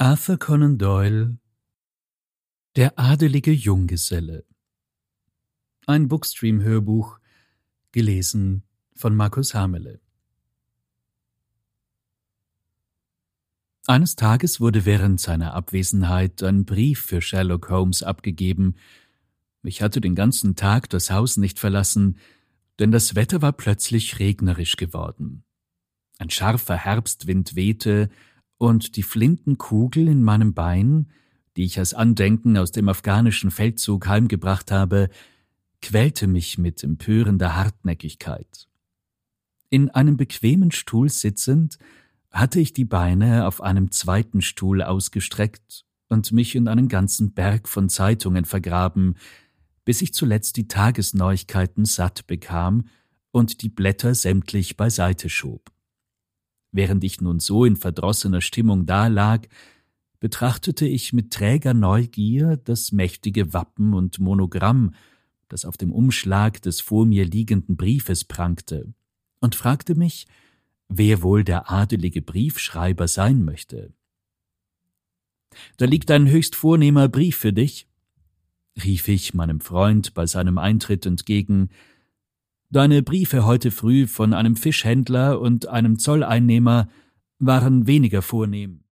Arthur Conan Doyle Der adelige Junggeselle. Ein Bookstream-Hörbuch, gelesen von Markus Hamele. Eines Tages wurde während seiner Abwesenheit ein Brief für Sherlock Holmes abgegeben. Ich hatte den ganzen Tag das Haus nicht verlassen, denn das Wetter war plötzlich regnerisch geworden. Ein scharfer Herbstwind wehte, und die Flintenkugel in meinem Bein, die ich als Andenken aus dem afghanischen Feldzug heimgebracht habe, quälte mich mit empörender Hartnäckigkeit. In einem bequemen Stuhl sitzend, hatte ich die Beine auf einem zweiten Stuhl ausgestreckt und mich in einen ganzen Berg von Zeitungen vergraben, bis ich zuletzt die Tagesneuigkeiten satt bekam und die Blätter sämtlich beiseite schob. Während ich nun so in verdrossener Stimmung dalag, betrachtete ich mit träger Neugier das mächtige Wappen und Monogramm, das auf dem Umschlag des vor mir liegenden Briefes prangte, und fragte mich, wer wohl der adelige Briefschreiber sein möchte. »Da liegt ein höchst vornehmer Brief für dich«, rief ich meinem Freund bei seinem Eintritt entgegen. »Deine Briefe heute früh von einem Fischhändler und einem Zolleinnehmer waren weniger vornehm.«